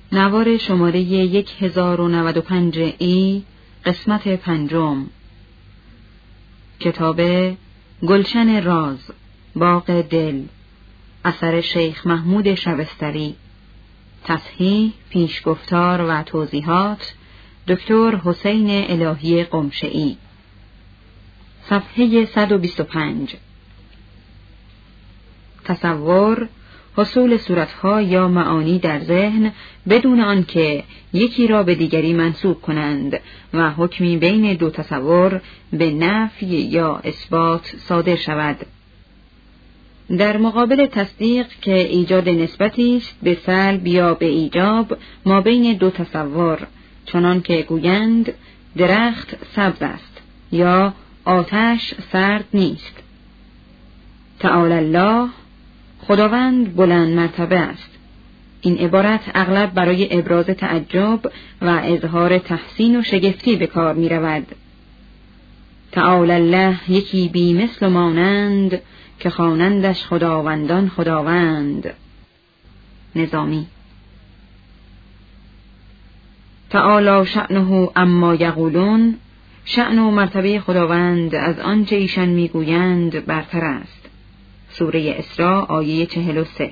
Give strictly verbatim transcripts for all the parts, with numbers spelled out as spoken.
نوار شماره یک هزار و نود و پنج ای قسمت پنجم. کتاب گلشن راز، باغ دل، اثر شیخ محمود شبستری. تصحیح، پیشگفتار و توضیحات دکتر حسین الهی قمشه‌ای. صفحه صد و بیست و پنج. تصور، حصول صورتها یا معانی در ذهن بدون آنکه یکی را به دیگری منسوب کنند و حکمی بین دو تصور به نفی یا اثبات صادر شود. در مقابل تصدیق که ایجاد نسبتی است به سلب یا به ایجاب ما بین دو تصور، چنان که گویند درخت سبز است یا آتش سرد نیست. تعالی الله، خداوند بلند مرتبه است. این عبارت اغلب برای ابراز تعجب و اظهار تحسین و شگفتی به کار می رود. تعالی الله یکی بی مثل و مانند، که خوانندش خداوندان خداوند. نظامی. تعالی شأنه اما یقولون، شأن و مرتبه خداوند از آنچه ایشان میگویند برتر است. سوره اسراء آیه چهل و سه.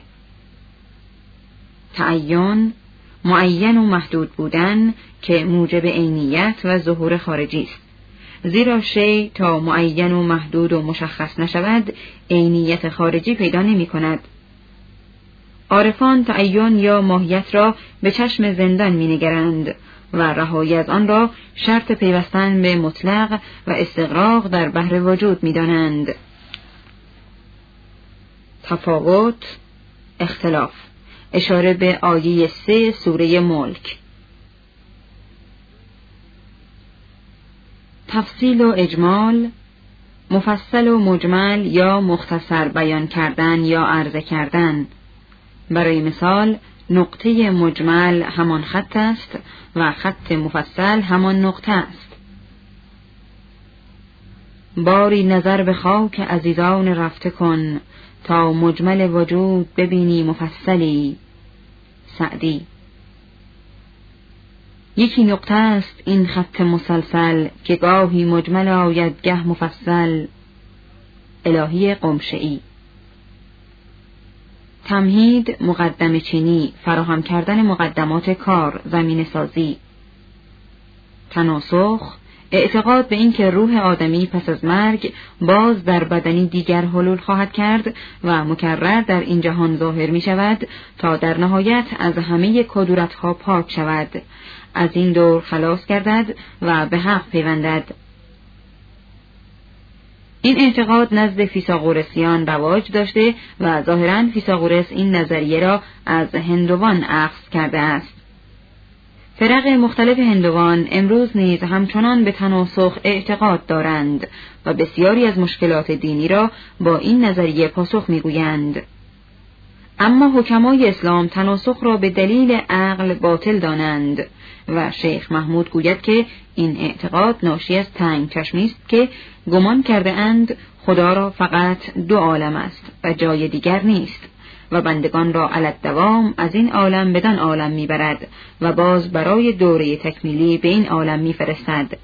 تعین، معین و محدود بودن که موجب عینیت و ظهور خارجی است. زیرا شیء تا معین و محدود و مشخص نشود عینیت خارجی پیدا نمی کند. عارفان تعین یا ماهیت را به چشم زندان می نگرند و رهایی از آن را شرط پیوستن به مطلق و استغراق در بحر وجود می دانند. تفاوت، اختلاف، اشاره به آیه سه سوره ملک. تفصیل و اجمال، مفصل و مجمل یا مختصر بیان کردن یا عرضه کردن. برای مثال، نقطه مجمل همان خط است و خط مفصل همان نقطه است. باری نظر به خاک عزیزان رفته کن، تا مجمل وجود ببینی مفصلی. سعدی. یکی نقطه است این خط مسلسل، که گاهی مجمل آید گه مفصل. الهی قمشه‌ای. تمهید، مقدمه چینی، فراهم کردن مقدمات کار، زمینه سازی. تناسخ، اعتقاد به این که روح آدمی پس از مرگ باز در بدنی دیگر حلول خواهد کرد و مکرر در این جهان ظاهر می شود تا در نهایت از همه کدورتها پاک شود، از این دور خلاص گردد و به حق پیوندد. این اعتقاد نزد فیثاغورسیان رواج داشته و ظاهراً فیثاغورس این نظریه را از هندوان اخذ کرده است. فرق مختلف هندوان امروز نیز همچنان به تناسخ اعتقاد دارند و بسیاری از مشکلات دینی را با این نظریه پاسخ می‌گویند. اما حکمای اسلام تناسخ را به دلیل عقل باطل دانند و شیخ محمود گوید که این اعتقاد ناشی از تنگ چشمی است که گمان کرده اند خدا را فقط دو عالم است و جای دیگر نیست و بندگان را علی الدوام از این عالم بدان عالم میبرد و باز برای دوره تکمیلی به این عالم میفرستد.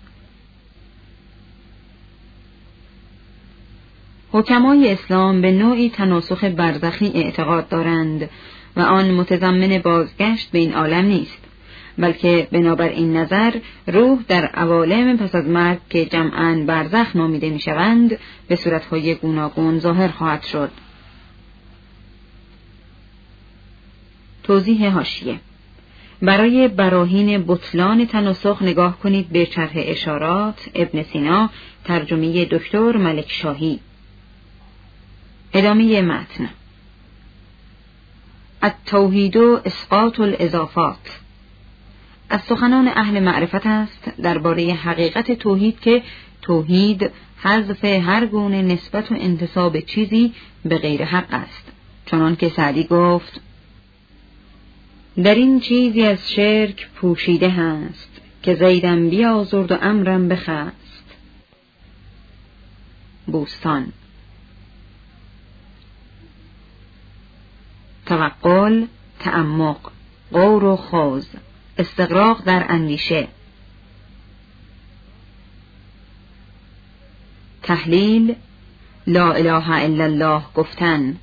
حکمای اسلام به نوعی تناسخ برزخی اعتقاد دارند و آن متضمن بازگشت به این عالم نیست، بلکه بنابر این نظر روح در عوالم پس از مرگ که جمعاً برزخ نامیده میشوند به صورتهای گوناگون ظاهر خواهد شد. توضیح حاشیه: برای براهین بطلان تناسخ نگاه کنید به شرح اشارات ابن سینا، ترجمه دکتر ملک شاهی. ادامه متن. التوحید اسقاط الاضافات. از سخنان اهل معرفت است درباره حقیقت توحید که توحید حذف هر گونه نسبت و انتساب چیزی به غیر حق است، چنان که سعدی گفت: در این چیزی از شرک پوشیده هست، که زیدم بیازرد و امرم بخست. بوستان. توقل، تعمق، غور و خوض، استغراق در اندیشه. تحلیل، لا اله الا الله گفتن.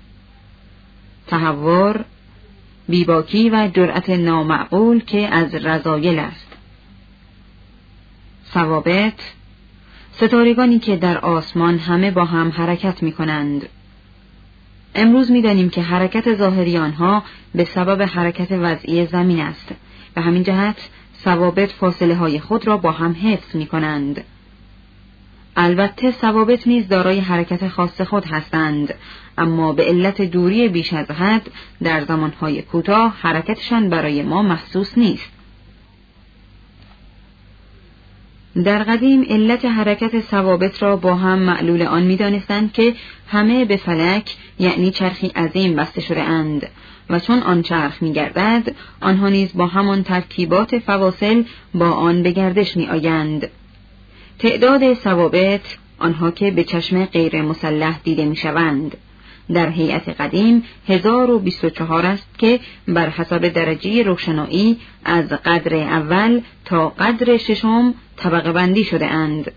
تهور، بیباکی و جرأت نامعقول که از رذایل است. ثوابت، ستارگانی که در آسمان همه با هم حرکت می کنند. امروز می دانیم که حرکت ظاهری آنها به سبب حرکت وضعی زمین است. به همین جهت ثوابت فاصله های خود را با هم حفظ می کنند. البته ثوابت نیز دارای حرکت خاص خود هستند، اما به علت دوری بیش از حد در زمانهای کوتاه حرکتشان برای ما محسوس نیست. در قدیم علت حرکت ثوابت را با هم معلول آن می دانستند که همه به فلک یعنی چرخی عظیم بسته شده اند و چون آن چرخ می گردد آنها نیز با همان ترتیبات فواصل با آن به گردش می آیند. تعداد ثوابت، آنها که به چشم غیر مسلح دیده می شوند، در هیئت قدیم هزار و بیست و چهار است که بر حسب درجه روشنایی از قدر اول تا قدر ششم طبقه بندی شده اند.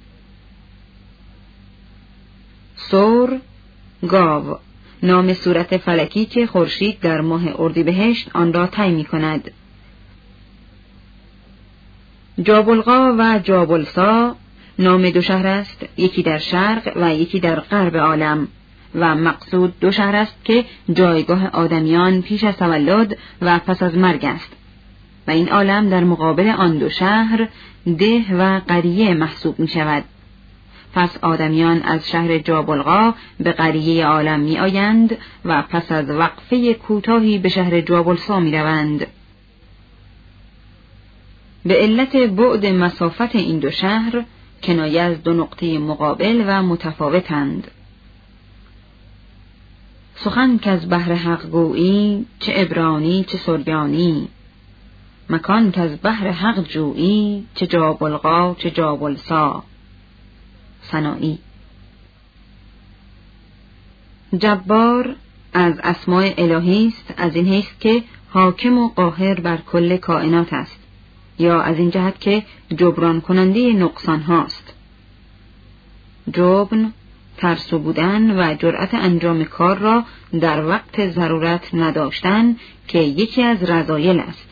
سور، گاو، نام صورت فلکی که خورشید در ماه اردیبهشت آن را طی می کند. جابلقا و جابلسا نام دو شهر است، یکی در شرق و یکی در غرب عالم، و مقصود دو شهر است که جایگاه آدمیان پیش از تولد و پس از مرگ است و این عالم در مقابل آن دو شهر ده و قریه محسوب می شود. پس آدمیان از شهر جابلقا به قریه عالم می آیند و پس از وقفه کوتاهی به شهر جابلسا می روند. به علت بعد مسافت این دو شهر کنایه از دو نقطه مقابل و متفاوتند. سخن که از بحر حق گویی، چه عبرانی چه سریانی، مکان که از بحر حق جویی، چه جابلقا چه جابلسا. سنایی. جبار از اسماء الهی است، از این حیث که حاکم و قاهر بر کل کائنات است، یا از این جهت که جبران کننده نقصان هاست. جبن، ترسو بودن و جرأت انجام کار را در وقت ضرورت نداشتن که یکی از رذایل است.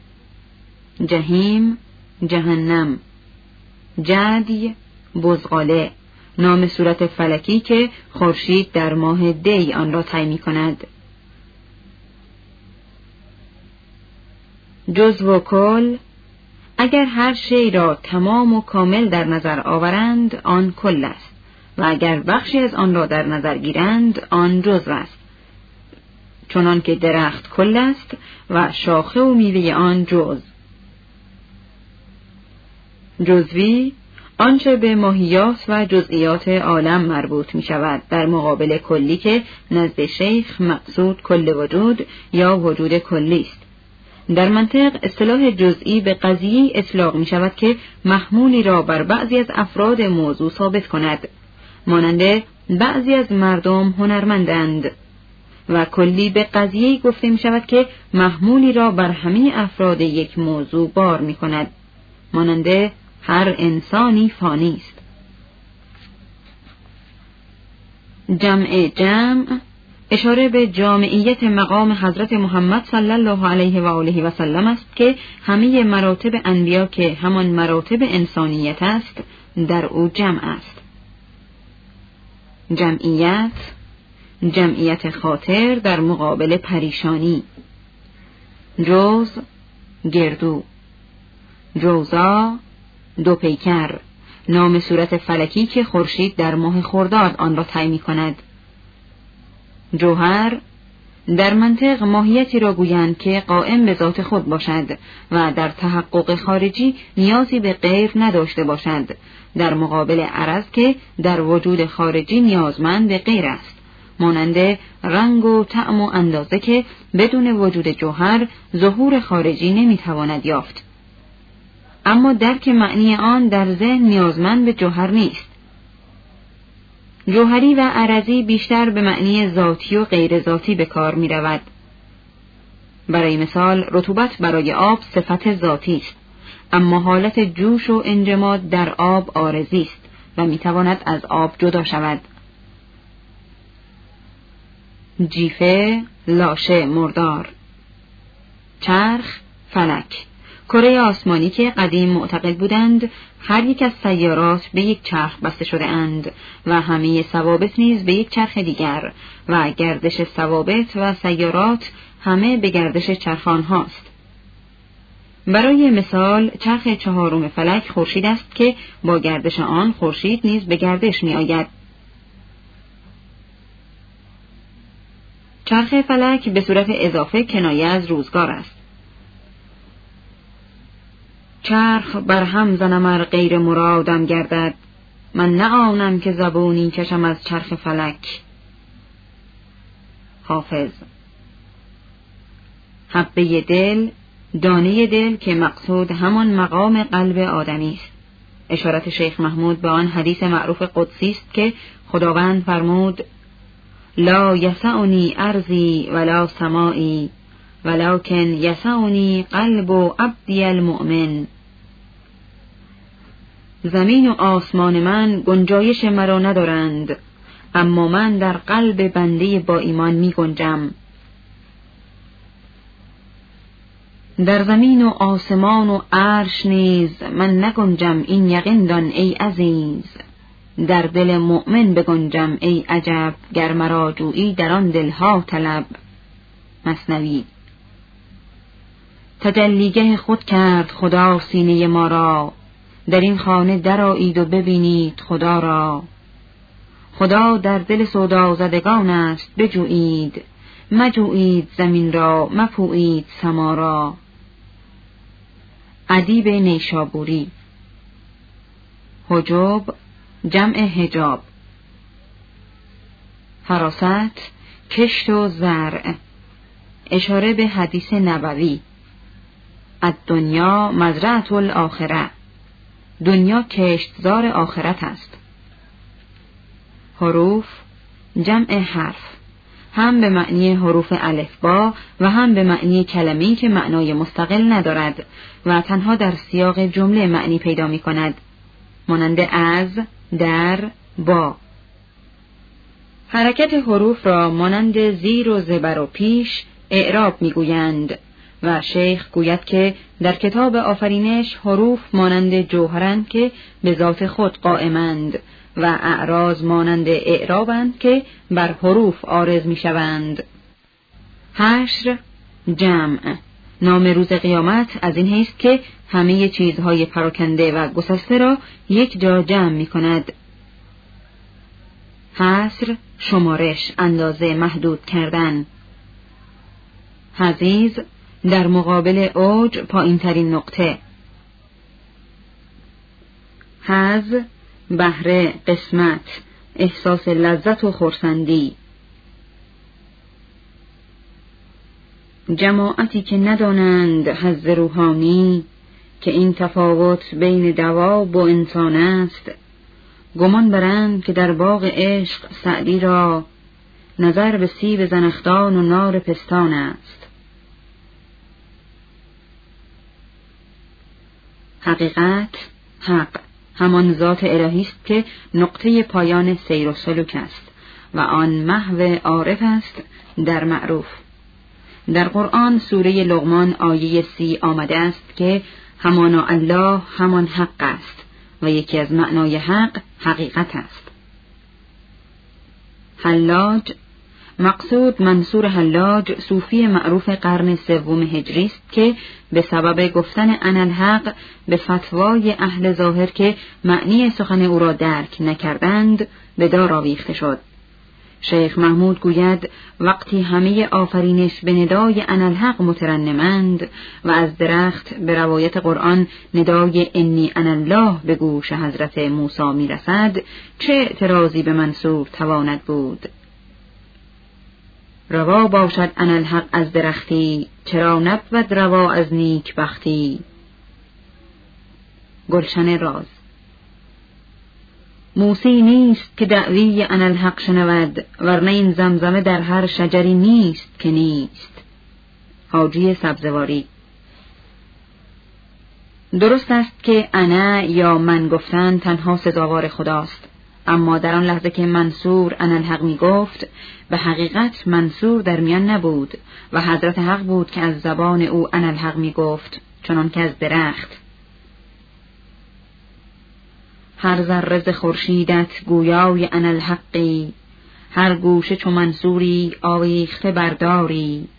جهیم، جهنم. جدی، بزغاله، نام صورت فلکی که خورشید در ماه دی آن را طی می کند. جزو و کل، اگر هر شی را تمام و کامل در نظر آورند آن کل است و اگر بخشی از آن را در نظر گیرند آن جزو است، چنان که درخت کل است و شاخه و میوه آن جزو. جزوی، آنچه به ماهیات و جزئیات عالم مربوط می شود، در مقابل کلی که نزد شیخ مقصود کل وجود یا وجود کلی است. در منطق اصطلاح جزئی به قضیه اطلاق می شود که محمولی را بر بعضی از افراد موضوع ثابت کند، مانند بعضی از مردم هنرمندند، و کلی به قضیه گفته می شود که محمولی را بر همه افراد یک موضوع بار می کند، مانند هر انسانی فانی است. جمع جمع اشاره به جامعیت مقام حضرت محمد صلی الله علیه و آله و سلم است که همه مراتب انبیا که همان مراتب انسانیت است در او جمع است. جمعیت، جمعیت خاطر در مقابل پریشانی. جوز، گردو. جوزا، دو پیکر، نام صورت فلکی که خورشید در ماه خرداد آن را طی می کند. جوهر، در منطق ماهیتی را گویند که قائم به ذات خود باشد و در تحقق خارجی نیازی به غیر نداشته باشد، در مقابل عرض که در وجود خارجی نیازمند به غیر است، مانند رنگ و طعم و اندازه که بدون وجود جوهر ظهور خارجی نمیتواند یافت. اما درک معنی آن در ذهن نیازمند به جوهر نیست. جوهری و عرضی بیشتر به معنی ذاتی و غیر ذاتی به کار می رود. برای مثال رطوبت برای آب صفت ذاتی است، اما حالت جوش و انجماد در آب عارضی است و میتواند از آب جدا شود. جیفه، لاشه، مردار. چرخ، فلک. کره آسمانی که قدیم معتقد بودند هر یک از سیارات به یک چرخ بسته شده اند و همه ثوابت نیز به یک چرخ دیگر و گردش ثوابت و سیارات همه به گردش چرخان هاست. برای مثال چرخ چهارم فلک خورشید است که با گردش آن خورشید نیز به گردش می آید. چرخ فلک به صورت اضافه کنایه از روزگار است. چرخ بر هم زنم ار غیر مرادم گردد، من نه آنم که زبونی کشم از چرخ فلک. حافظ. حبه دل، دانه دل که مقصود همان مقام قلب آدمی است. اشارت شیخ محمود به آن حدیث معروف قدسی است که خداوند فرمود: لا یسعنی ارضی ولا سمائی ولکن یسعنی قلب عبدی المؤمن. زمین و آسمان من گنجایش مرا ندارند، اما من در قلب بنده با ایمان می گنجم. در زمین و آسمان و عرش نیز من نگنجم، این یقین دان ای عزیز. در دل مؤمن بگنجم ای عجب، گر مرا جویی در آن دلها طلب. مثنوی. تجلیگه خود کرد خدا سینه ما را، در این خانه درآیید و ببینید خدا را. خدا در دل سودا زدگان است بجویید، مجویید زمین را مپویید سما را. ادیب نیشابوری. حجب جمع حجاب. حراست کشت و زرع. اشاره به حدیث نبوی: الدنیا مزرعة الاخره. دنیا کشتزار آخرت است. حروف جمع حرف، هم به معنی حروف الفبا و هم به معنی کلمه‌ای که معنای مستقل ندارد و تنها در سیاق جمله معنی پیدا می کند، مانند از، در، با. حرکت حروف را مانند زیر و زبر و پیش اعراب می گویند و شیخ گوید که در کتاب آفرینش حروف مانند جوهرند که به ذات خود قائمند و اعراض مانند اعرابند که بر حروف عارض می شوند. حشر جمع. نام روز قیامت از این حیث که همه چیزهای پراکنده و گسسته را یک جا جمع می کند. حصر شمارش، اندازه، محدود کردن. حضیض در مقابل اوج پایین ترین نقطه. حظ بهره، قسمت، احساس لذت و خرسندی. جماعتی که ندانند حظ روحانی، که این تفاوت بین دواب و انسان است، گمان برند که در باغ عشق سعدی را نظر به سیب زنخدان و نار پستان است. حقیقت، حق، همان ذات الهی است که نقطه پایان سیر و سلوک است و آن محو عارف است در معروف. در قرآن سوره لقمان آیه سی آمده است که همانا الله همان حق است و یکی از معنای حق حقیقت است. حلاج، مقصود منصور حلاج صوفی معروف قرن سوم هجری است که به سبب گفتن انالحق به فتوای اهل ظاهر که معنی سخن او را درک نکردند به دار آویخته شد. شیخ محمود گوید وقتی همه آفرینش به ندای انالحق مترنمند و از درخت به روایت قرآن ندای انی انا الله به گوش حضرت موسی می رسد، چه اعتراضی به منصور تواند بود؟ روا باشد انالحق از درختی، چرا نبود روا از نیک بختی. گلشن راز. موسی نیست که دعوی انالحق شنود، ورنه این زمزمه در هر شجری نیست که نیست. حاجی سبزواری. درست است که انا یا من گفتن تنها سزاوار خداست، اما در آن لحظه که منصور اناالحق می گفت، به حقیقت منصور در میان نبود و حضرت حق بود که از زبان او اناالحق می گفت، چنان که از درخت. هر ذره ز خورشیدت گویای اناالحقی، هر گوشه چو منصوری آویخته برداری.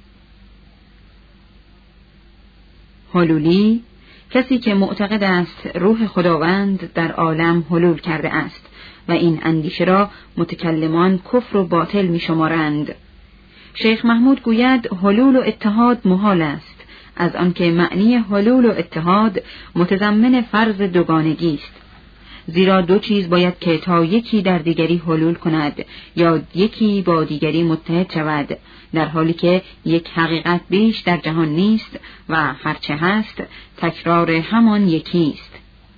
حلولی کسی که معتقد است روح خداوند در عالم حلول کرده است و این اندیشه را متکلمان کفر و باطل می شمارند. شیخ محمود گوید حلول و اتحاد محال است، از آنکه معنی حلول و اتحاد متضمن فرض دوگانگی است، زیرا دو چیز باید که تا یکی در دیگری حلول کند یا یکی با دیگری متحد شود، در حالی که یک حقیقت بیش در جهان نیست و هرچه هست تکرار همان یکی است.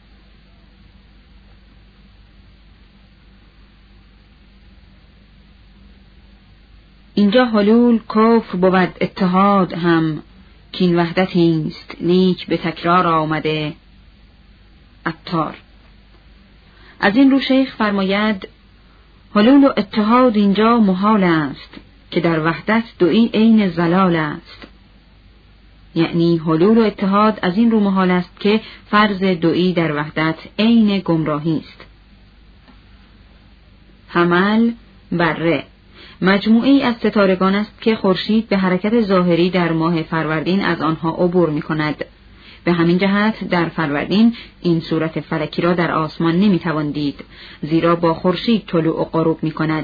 اینجا حلول کفر بود، اتحاد هم کین وحدتی است لیک به تکرار آمده. عطار. از این رو شیخ فرماید حلول و اتحاد اینجا محال است که در وحدت دویی عین زلال است. یعنی حلول و اتحاد از این رو محال است که فرض دویی در وحدت عین گمراهی است. حمل بره مجموعی از ستارگان است که خورشید به حرکت ظاهری در ماه فروردین از آنها عبور می کند. به همین جهت در فروردین این صورت فلکی را در آسمان نمی توان دید، زیرا با خورشید طلوع و غروب می کند.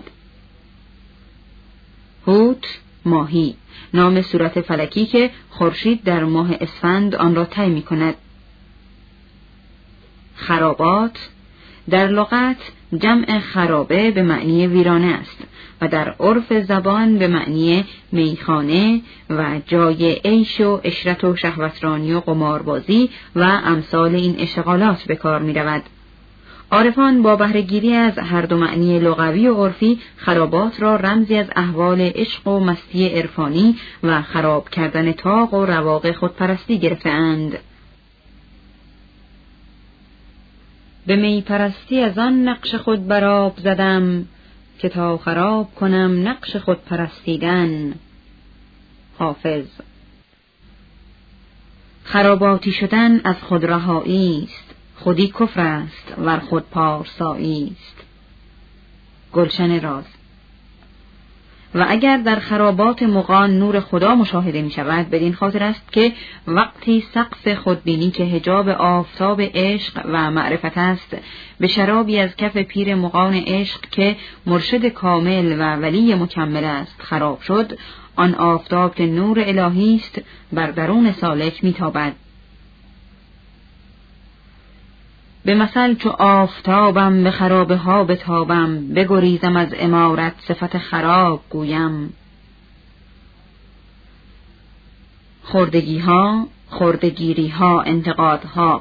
هوت ماهی، نام صورت فلکی که خورشید در ماه اسفند آن را طی می کند. خرابات در لغت جمع خرابه به معنی ویرانه است و در عرف زبان به معنی میخانه و جای عیش و عشرت و شهوترانی و قماربازی و امثال این اشتغالات به کار می رود. عارفان با بهره‌گیری از هر دو معنی لغوی و عرفی خرابات را رمزی از احوال عشق و مستی عرفانی و خراب کردن طاق و رواق خودپرستی گرفته‌اند. به می پرستی از آن نقش خود براب زدم، که تا خراب کنم نقش خود پرستیدن. حافظ. خراباتی شدن از خود رهایی است، خودی کفر است ور خود پارسایی است. گلشن راز. و اگر در خرابات مغان نور خدا مشاهده می شود، بدین خاطر است که وقتی سقف خودبینی که حجاب آفتاب عشق و معرفت است به شرابی از کف پیر مغان عشق که مرشد کامل و ولی مکمل است خراب شد، آن آفتاب که نور الهی است بر درون سالک می تابد. به مثل چو آفتابم به خرابه ها بتابم، بگریزم از عمارت صفت خراب گویم. خردگی ها، خردگیری ها، انتقادها.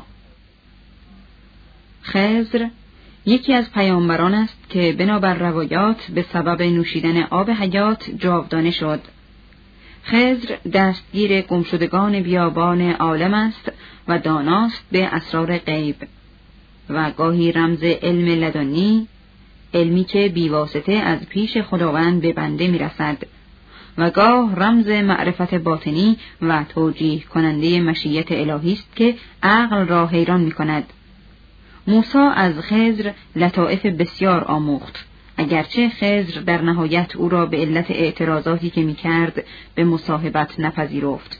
خضر یکی از پیامبران است که بنابر روایات به سبب نوشیدن آب حیات جاودانه شد. خضر دستگیر گمشدگان بیابان عالم است و داناست به اسرار غیب و گاهی رمز علم لدنی، علمی که بیواسطه از پیش خداوند به بنده می رسد، و گاه رمز معرفت باطنی و توجیه کننده مشیت الهی است که عقل را حیران می کند. موسی از خضر لطائف بسیار آموخت، اگرچه خضر در نهایت او را به علت اعتراضاتی که می کرد به مصاحبت نپذیرفت.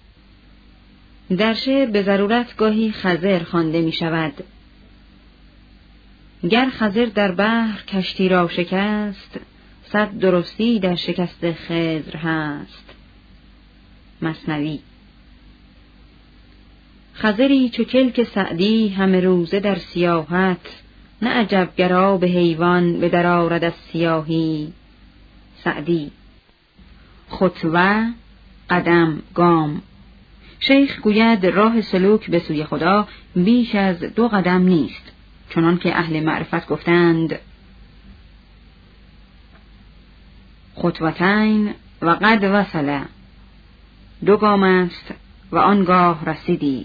در شعر به ضرورت گاهی خضر خوانده می شود. گر خضر در بحر کشتی را شکست، صد درستی در شکست خضر هست. مثنوی. خضری چو کلک سعدی همه روزه در سیاحت، نه عجب گر آب حیوان به در آرد از سیاهی. سعدی. خطوه قدم گام. شیخ گوید راه سلوک به سوی خدا بیش از دو قدم نیست، چنان که اهل معرفت گفتند خطوتین و قد وصله. دو گام است و آنگاه رسیدی.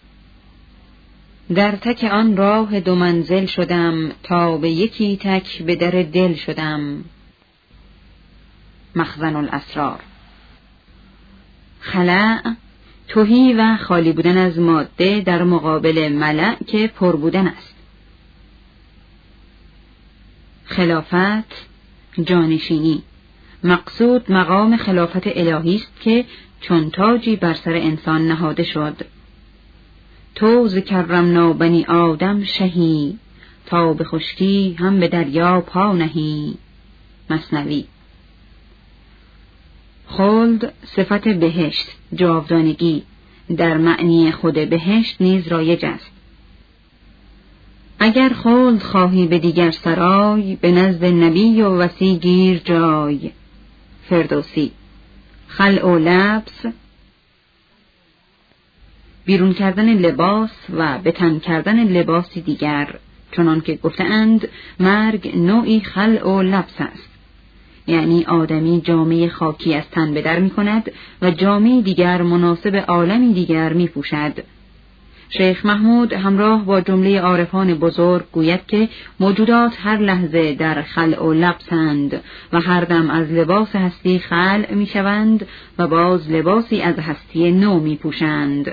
در تک آن راه دو منزل شدم، تا به یکی تک به در دل شدم. مخزن الاسرار. خلأ تهی و خالی بودن از ماده در مقابل ملأ که پر بودن است. خلافت جانشینی. مقصود مقام خلافت الهی است که چون تاجی بر سر انسان نهاده شد. تو ز کرمنا بنی آدم شهی، تا به خشکی هم به دریا پا نهی. مثنوی. خلد صفت بهشت، جاودانگی، در معنی خود بهشت نیز رایج است. اگر خلد خواهی به دیگر سرای، به نزد نبی و وصی گیر جای. فردوسی. خلع و لبس، بیرون کردن لباس و به تن کردن لباسی دیگر، چنان که گفتند مرگ نوعی خلع و لبس است، یعنی آدمی جامعه خاکی از تن به در می کند و جامعه دیگر مناسب عالمی دیگر می پوشد. شیخ محمود همراه با جمله عارفان بزرگ گوید که موجودات هر لحظه در خلع و لبسند و هر دم از لباس هستی خلع می شوند و باز لباسی از هستی نو می پوشند.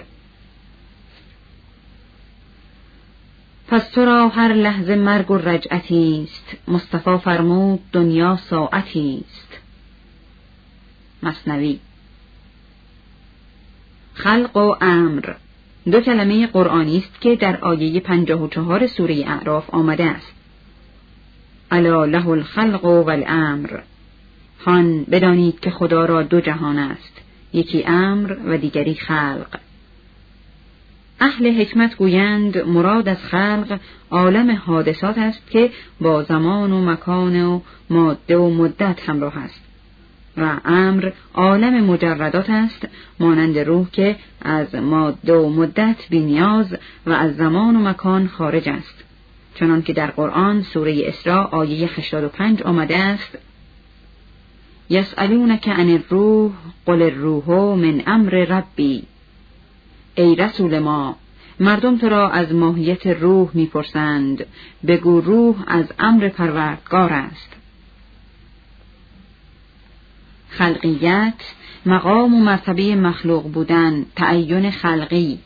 پس تو را هر لحظه مرگ و رجعتی است، مصطفی فرمود دنیا ساعتی است. مثنوی. خلق و امر دو کلمه قرآنی است که در آیه پنجاه و چهار سوره اعراف آمده است. الا له الخلق و الامر. هان بدانید که خدا را دو جهان است، یکی امر و دیگری خلق. اهل حکمت گویند مراد از خلق عالم حادثات است که با زمان و مکان و ماده و مدت همراه است و امر عالم مجردات است، مانند روح که از ماده و مدت بی نیاز و از زمان و مکان خارج است، چنان که در قرآن سوره اسراء آیه هشتاد و پنج آمده است: یسألونک عن الروح قل الروح من امر ربی. ای رسول ما، مردم تو را از ماهیت روح میپرسند، بگو روح از امر پروردگار است. خلقیت مقام و مرتبه مخلوق بودن، تعین خلقی.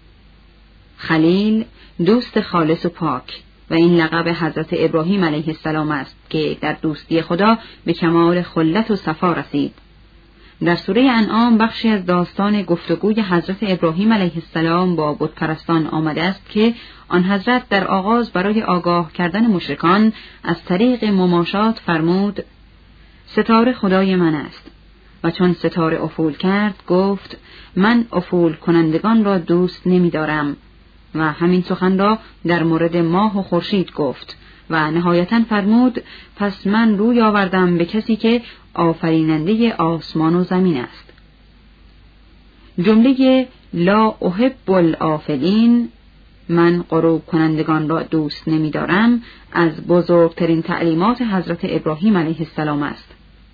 خلیل دوست خالص و پاک، و این لقب حضرت ابراهیم علیه السلام است که در دوستی خدا به کمال خلت و صفا رسید. در سوره انعام بخشی از داستان گفتگوی حضرت ابراهیم علیه السلام با بت پرستان آمده است که آن حضرت در آغاز برای آگاه کردن مشرکان از طریق مماشات فرمود: ستاره خدای من است. و چون ستاره افول کرد گفت: من افول کنندگان را دوست نمی دارم. و همین سخن را در مورد ماه و خورشید گفت و نهایتاً فرمود: پس من روی آوردم به کسی که آفریننده آسمان و زمین است. جمله لا احب الآفلین، من غروب کنندگان را دوست نمی دارم، از بزرگترین تعلیمات حضرت ابراهیم علیه السلام است.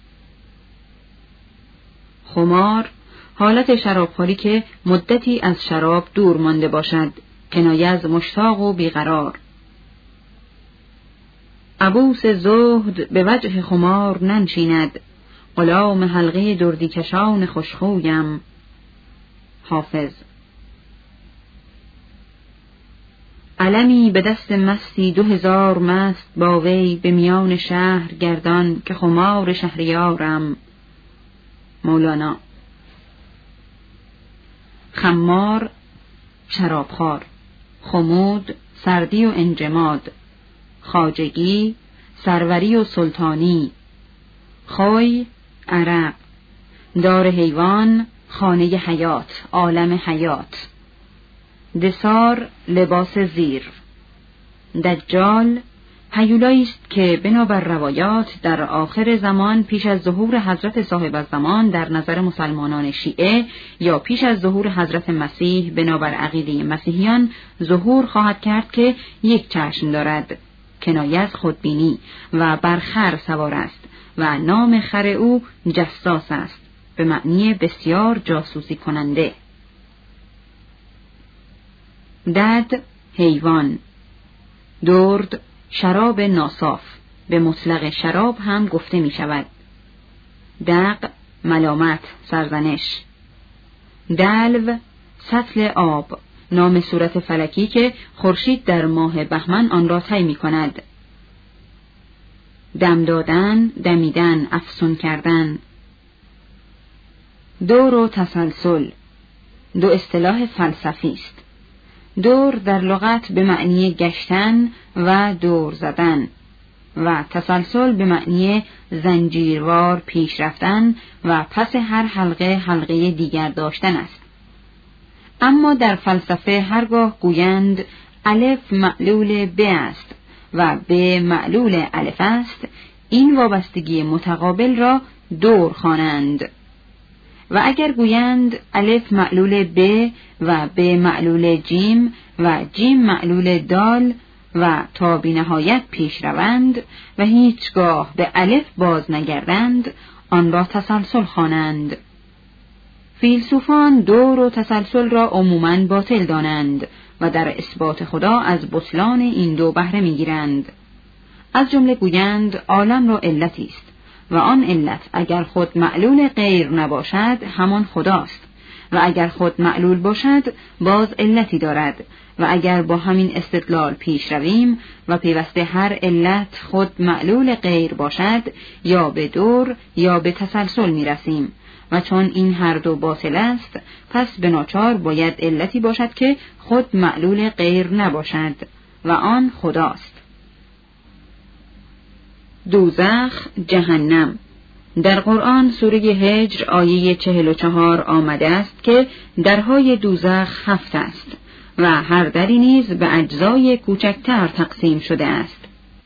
خمار حالت شرابخوری که مدتی از شراب دور مانده باشد، کنایه از مشتاق و بیقرار. عبوس زهد به وجه خمار ننشیند، غلام حلقه دردی کشان خوشخویم. حافظ. علمی به دست مستی دو هزار مست با وی، به میان شهر گردان که خمار شهریارم. مولانا. خمار شرابخوار، خمود سردی و انجماد، خواجگی سروری و سلطانی، خوی عرق، دار حیوان خانه حیات، عالم حیات، دسار لباس زیر، دجال هیولایی است که بنابر روایات در آخر زمان پیش از ظهور حضرت صاحب الزمان در نظر مسلمانان شیعه یا پیش از ظهور حضرت مسیح بنابر عقیده مسیحیان ظهور خواهد کرد که یک چشم دارد، کنایه از خودبینی، و بر خر سوار است و نام خر او جساس است به معنی بسیار جاسوسی کننده. دد حیوان. درد شراب ناصاف، به مطلق شراب هم گفته می شود. دق ملامت، سرزنش. دلو سطل آب، نام صورت فلکی که خورشید در ماه بهمن آن را طی می کند. دم دادن، دمیدن، افسون کردن. دور و تسلسل دو اصطلاح فلسفی است. دور در لغت به معنی گشتن و دور زدن و تسلسل به معنی زنجیروار پیش رفتن و پس هر حلقه حلقه دیگر داشتن است. اما در فلسفه هرگاه گویند الف معلول ب است و ب معلول الف است، این وابستگی متقابل را دور خوانند. و اگر گویند الف معلول ب و ب معلول جیم و جیم معلول دال و تا بی نهایت پیش روند و هیچگاه به الف باز نگردند، آن را تسلسل خوانند. فیلسوفان دور و تسلسل را عموماً باطل دانند و در اثبات خدا از بطلان این دو بهره می‌گیرند. از جمله گویند عالم را علتی است و آن علت اگر خود معلول غیر نباشد همان خداست و اگر خود معلول باشد باز علتی دارد و اگر با همین استدلال پیش رویم و پیوسته هر علت خود معلول غیر باشد، یا به دور یا به تسلسل می رسیم و چون این هر دو باطل است پس به ناچار باید علتی باشد که خود معلول غیر نباشد و آن خداست. دوزخ، جهنم. در قرآن سوره هجر آیه چهل و چهار آمده است که درهای دوزخ هفت است و هر دری نیز به اجزای کوچکتر تقسیم شده است.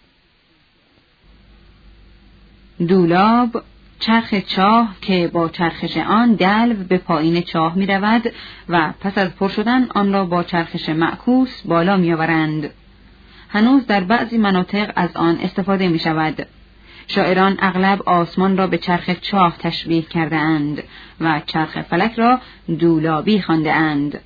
دولاب، چرخ چاه که با چرخش آن دلو به پایین چاه می رود و پس از پر شدن آن را با چرخش معکوس بالا می آورند. هنوز در بعضی مناطق از آن استفاده می شود. شاعران اغلب آسمان را به چرخ چاه تشبیه کرده اند و چرخ فلک را دولابی خوانده اند.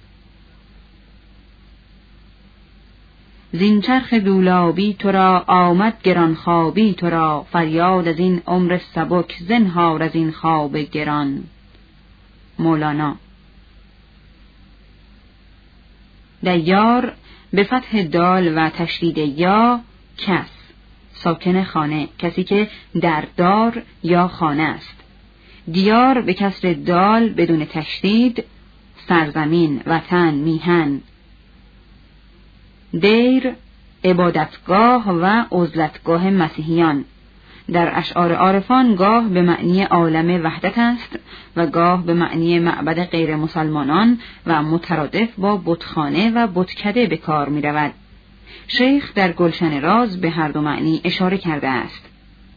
زین چرخ دولابی تو را آمد گرانخوابی تو را، فریاد از این عمر سبک زنهار از این خواب گران. مولانا. دیار به فتح دال و تشدید یا، کس، ساکن خانه، کسی که در دار یا خانه است. دیار به کسر دال بدون تشدید، سرزمین، وطن، میهن. دیر عبادتگاه و عزلتگاه مسیحیان. در اشعار عارفان گاه به معنی عالم وحدت است و گاه به معنی معبد غیر مسلمانان و مترادف با بتخانه و بتکده به کار می رود. شیخ در گلشن راز به هر دو معنی اشاره کرده است.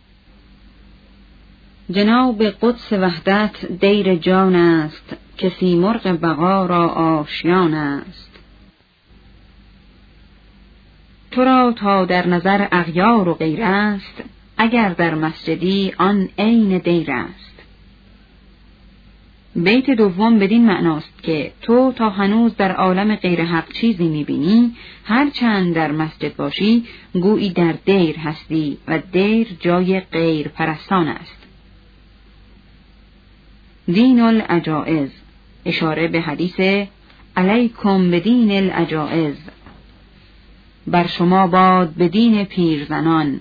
جناب قدس وحدت دیر جان است، کسی مرغ بقا را آشیان است. تو را تا در نظر اغیار و غیر است، اگر در مسجدی آن عین دیر است. بیت دوم بدین معناست که تو تا هنوز در عالم غیر حق چیزی می‌بینی، هر چند در مسجد باشی گویی در دیر هستی و دیر جای غیر پرستان است. دین العجائز، اشاره به حدیث علیکم بدین العجائز، بر شما باد به دین پیرزنان.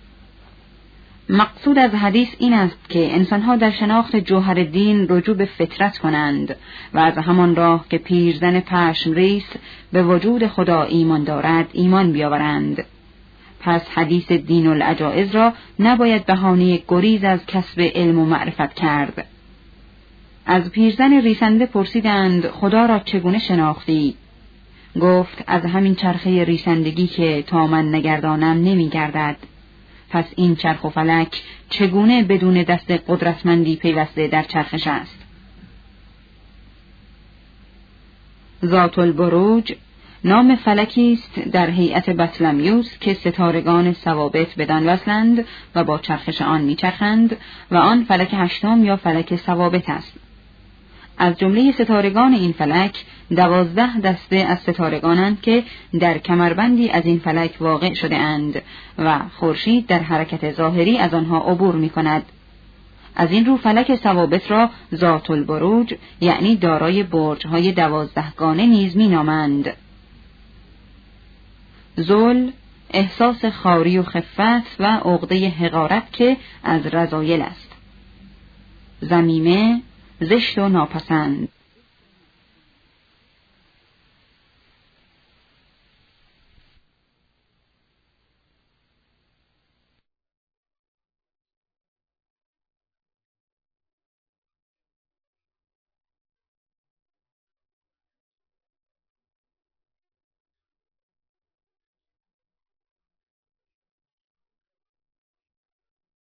مقصود از حدیث این است که انسانها در شناخت جوهر دین رجوع به فطرت کنند و از همان راه که پیرزن پشم ریس به وجود خدا ایمان دارد ایمان بیاورند. پس حدیث دین العجائز را نباید بهانه گریز از کسب علم و معرفت کرد. از پیرزن ریسنده پرسیدند خدا را چگونه شناختی؟ گفت از همین چرخه ریسندگی که تا من نگردانم نمی گردد. پس این چرخ و فلک چگونه بدون دست قدرتمندی پیوسته در چرخش است؟ ذات البروج، نام فلکی است در هیئت بطلمیوس که ستارگان ثوابت بدان وصلند و با چرخش آن میچرخند و آن فلک هشتم یا فلک ثوابت است. از جمله ستارگان این فلک دوازده دسته از ستارگانند که در کمربندی از این فلک واقع شده اند و خورشید در حرکت ظاهری از آنها عبور می کند. از این رو فلک ثوابت را ذات البروج یعنی دارای برج‌های دوازدهگانه نیز می نامند. ذل احساس خواری و خفت و عقده حقارت که از رذایل است. ذمیمه زشت و ناپسند.